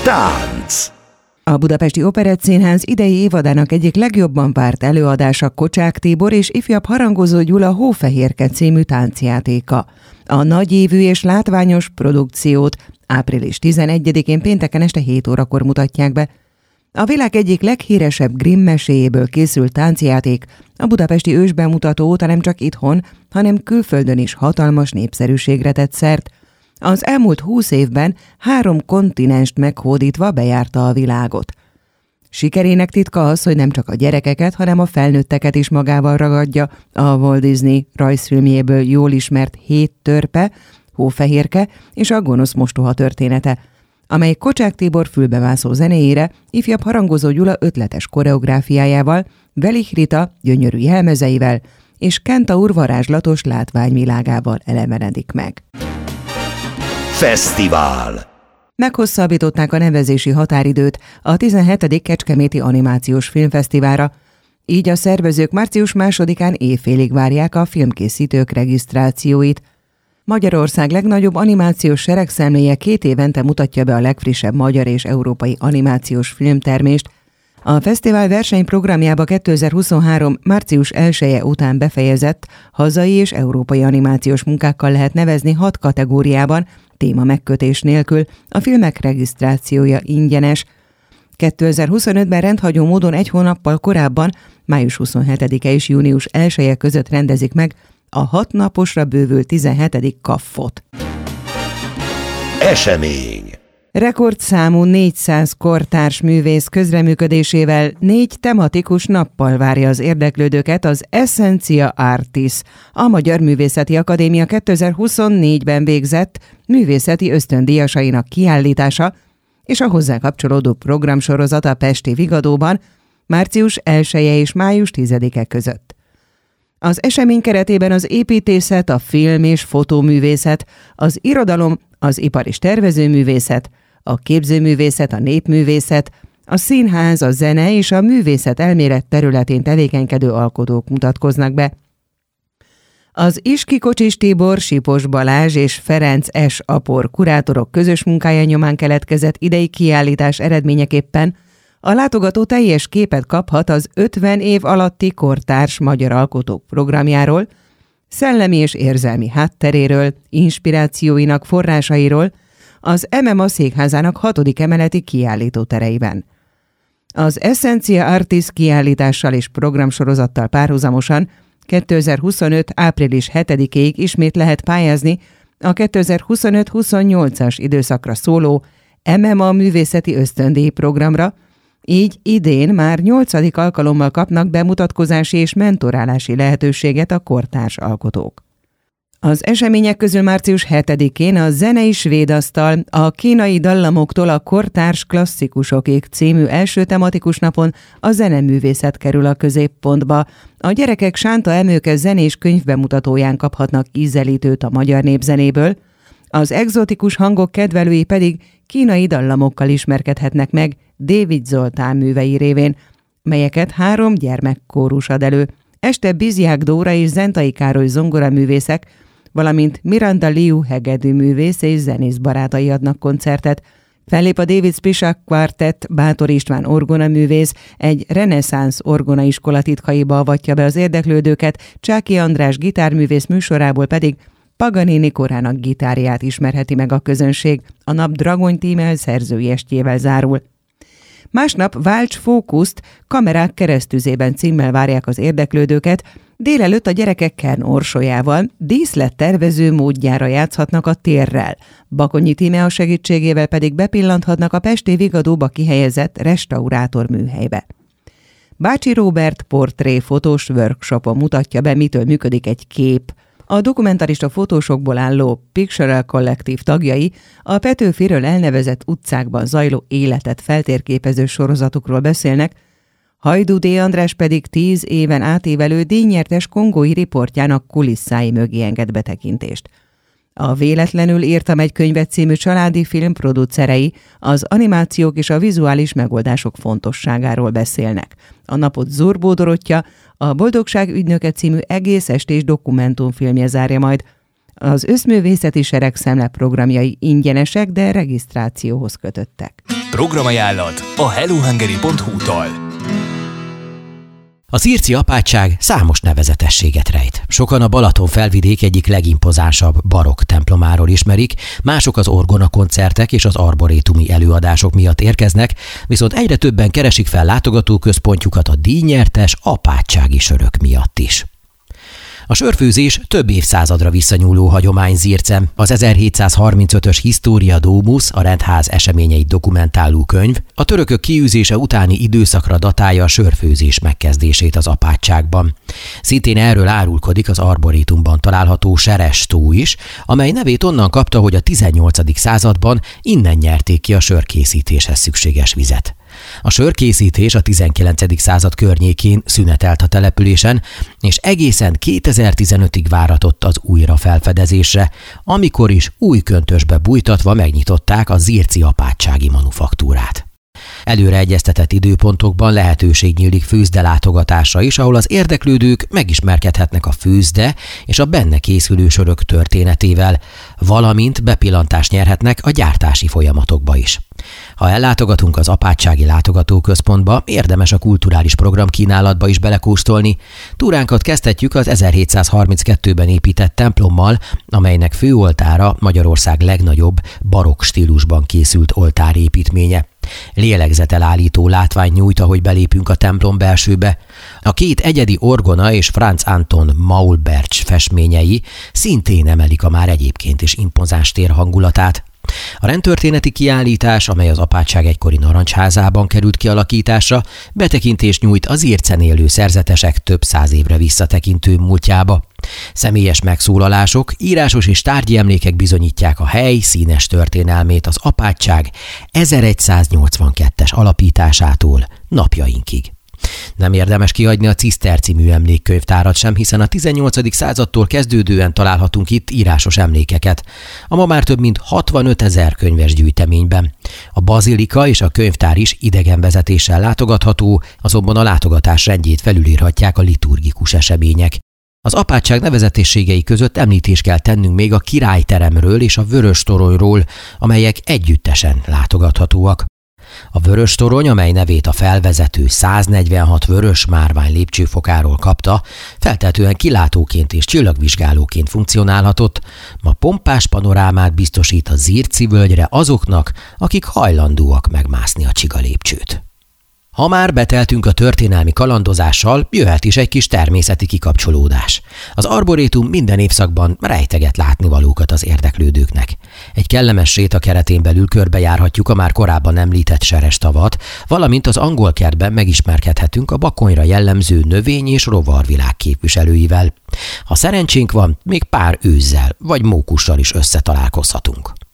Tánc. A Budapesti Operettszínház idei évadának egyik legjobban várt előadása Kocsák Tibor és ifjabb Harangozó Gyula Hófehérke című táncjátéka. A nagyívű és látványos produkciót április 11-én pénteken este 7 órakor mutatják be. A világ egyik leghíresebb Grimm meséjéből készült táncjáték a budapesti ősbemutató óta nem csak itthon, hanem külföldön is hatalmas népszerűségre tett szert. Az elmúlt 20 évben 3 kontinenst meghódítva bejárta a világot. Sikerének titka az, hogy nem csak a gyerekeket, hanem a felnőtteket is magával ragadja a Walt Disney rajzfilmjéből jól ismert 7 törpe, Hófehérke és a gonosz mostoha története, amely Kocsák Tibor fülbemászó zenéjére, ifjabb Harangozó Gyula ötletes koreográfiájával, Velich Rita gyönyörű jelmezeivel és Kentaur varázslatos látványvilágával elevenedik meg. Fesztivál. Meghosszabbították a nevezési határidőt a 17. Kecskeméti Animációs Filmfesztiválra, így a szervezők március 2-án éjfélig várják a filmkészítők regisztrációit. Magyarország legnagyobb animációs seregszemléje 2 évente mutatja be a legfrissebb magyar és európai animációs filmtermést. A fesztivál versenyprogramjába 2023. március 1-e után befejezett hazai és európai animációs munkákkal lehet nevezni 6 kategóriában, téma megkötés nélkül, a filmek regisztrációja ingyenes. 2025-ben rendhagyó módon 1 hónappal korábban, május 27-e és június 1-e között rendezik meg a 6 naposra bővült 17. Kaffot. Esemény. Rekordszámú 400 kortárs művész közreműködésével 4 tematikus nappal várja az érdeklődőket az Essencia Artis, a Magyar Művészeti Akadémia 2024-ben végzett művészeti ösztöndíjasainak kiállítása és a hozzá kapcsolódó programsorozat a pesti Vigadóban március 1-e és május 10-e között. Az esemény keretében az építészet, a film- és fotóművészet, az irodalom, az ipar- és tervezőművészet, a képzőművészet, a népművészet, a színház, a zene és a művészet elmélet területén tevékenykedő alkotók mutatkoznak be. Az Iski Kocsis Tibor, Sipos Balázs és Ferenc S. Apor kurátorok közös munkája nyomán keletkezett idei kiállítás eredményeképpen a látogató teljes képet kaphat az 50 év alatti kortárs magyar alkotók programjáról, szellemi és érzelmi hátteréről, inspirációinak forrásairól, az MMA székházának 6. emeleti kiállítótereiben. Az Essencia Artis kiállítással és programsorozattal párhuzamosan 2025. április 7-ig ismét lehet pályázni a 2025-28-as időszakra szóló MMA művészeti ösztöndíj programra, így idén már 8. alkalommal kapnak bemutatkozási és mentorálási lehetőséget a kortárs alkotók. Az események közül március 7-én a Zenei Svédasztal a kínai dallamoktól a kortárs klasszikusokig című első tematikus napon a zeneművészet kerül a középpontba. A gyerekek Sánta Emőke zenés könyvbemutatóján kaphatnak ízelítőt a magyar népzenéből, az egzotikus hangok kedvelői pedig kínai dallamokkal ismerkedhetnek meg David Zoltán művei révén, melyeket 3 gyermekkórus ad elő. Este Bizják Dóra és Zentai Károly zongoraművészek, valamint Miranda Liu hegedűművész és zenész barátai adnak koncertet. Fellép a David Spisak Quartet, Bátor István orgonaművész, egy reneszánsz orgonaiskola titkaiba avatja be az érdeklődőket, Csáki András gitárművész műsorából pedig Paganini korának gitárját ismerheti meg a közönség, a nap Dragony Tímel szerzői estjével zárul. Másnap Válts fókuszt Kamerák keresztüzében címmel várják az érdeklődőket, délelőtt a gyerekek Kern orsolyával díszlettervező módjára játszhatnak a térrel, Bakonyi Tímea segítségével pedig bepillanthatnak a pesti Vigadóba kihelyezett restaurátor műhelybe. Bácsi Róbert portréfotós workshopon mutatja be, mitől működik egy kép. A dokumentarista fotósokból álló Pictorial kollektív tagjai a Petőfiről elnevezett utcákban zajló életet feltérképező sorozatukról beszélnek, Hajdú D. András pedig 10 éven átívelő díjnyertes kongói riportjának kulisszái mögé enged betekintést. A Véletlenül írtam egy könyvet című családi film producerei az animációk és a vizuális megoldások fontosságáról beszélnek. A napot Zurbó Dorottya, a Boldogság ügynöke című egész estés dokumentumfilmje zárja majd. Az Összművészeti Sereg szemleprogramjai ingyenesek, de regisztrációhoz kötöttek. Programajánlat a hellohungary.hu-tól. A zirci apátság számos nevezetességet rejt. Sokan a Balaton felvidék egyik legimpozánsabb barokk templomáról ismerik, mások az orgonakoncertek és az arborétumi előadások miatt érkeznek, viszont egyre többen keresik fel látogatóközpontjukat a díjnyertes apátsági sörök miatt is. A sörfőzés több évszázadra visszanyúló hagyomány Zircen. Az 1735-ös Historia Domus, a rendház eseményeit dokumentáló könyv, a törökök kiűzése utáni időszakra datálja a sörfőzés megkezdését az apátságban. Szintén erről árulkodik az arborétumban található Seres tó is, amely nevét onnan kapta, hogy a 18. században innen nyerték ki a sörkészítéshez szükséges vizet. A sörkészítés a 19. század környékén szünetelt a településen, és egészen 2015-ig váratott az újra felfedezésre, amikor is új köntösbe bújtatva megnyitották a zirci apátsági manufaktúrát. Előre egyeztetett időpontokban lehetőség nyílik főzde látogatásra is, ahol az érdeklődők megismerkedhetnek a főzde és a benne készülő sörök történetével, valamint bepillantást nyerhetnek a gyártási folyamatokba is. Ha ellátogatunk az apátsági látogatóközpontba, érdemes a kulturális programkínálatba is belekóstolni. Túránkat kezdhetjük az 1732-ben épített templommal, amelynek főoltára Magyarország legnagyobb barokk stílusban készült oltárépítménye. Lélegzetelállító látvány nyújt, ahogy belépünk a templom belsőbe. A két egyedi orgona és Franz Anton Maulbertsch festményei szintén emelik a már egyébként is impozáns tér hangulatát. A rendtörténeti kiállítás, amely az apátság egykori narancsházában került kialakításra, betekintést nyújt az Zircen élő szerzetesek több száz évre visszatekintő múltjába. Személyes megszólalások, írásos és tárgyi emlékek bizonyítják a hely színes történelmét az apátság 1182-es alapításától napjainkig. Nem érdemes kihagyni a Ciszterci műemlékkönyvtárat sem, hiszen a 18. századtól kezdődően találhatunk itt írásos emlékeket, a ma már több mint 65 000 könyves gyűjteményben. A bazilika és a könyvtár is idegenvezetéssel látogatható, azonban a látogatás rendjét felülírhatják a liturgikus események. Az apátság nevezetességei között említést kell tennünk még a királyteremről és a Vöröstoronyról, amelyek együttesen látogathatóak. A Vöröstorony, amely nevét a felvezető 146 vörös márvány lépcsőfokáról kapta, feltehetően kilátóként és csillagvizsgálóként funkcionálhatott, ma pompás panorámát biztosít a Zirci völgyre azoknak, akik hajlandóak megmászni a csiga lépcsőt. Ha már beteltünk a történelmi kalandozással, jöhet is egy kis természeti kikapcsolódás. Az arborétum minden évszakban rejteget látnivalókat az érdeklődőknek. Egy kellemes séta keretén belül körbejárhatjuk a már korábban említett Serestavat, valamint az angol kertben megismerkedhetünk a Bakonyra jellemző növény- és rovarvilág képviselőivel. Ha szerencsénk van, még pár őzzel vagy mókussal is összetalálkozhatunk.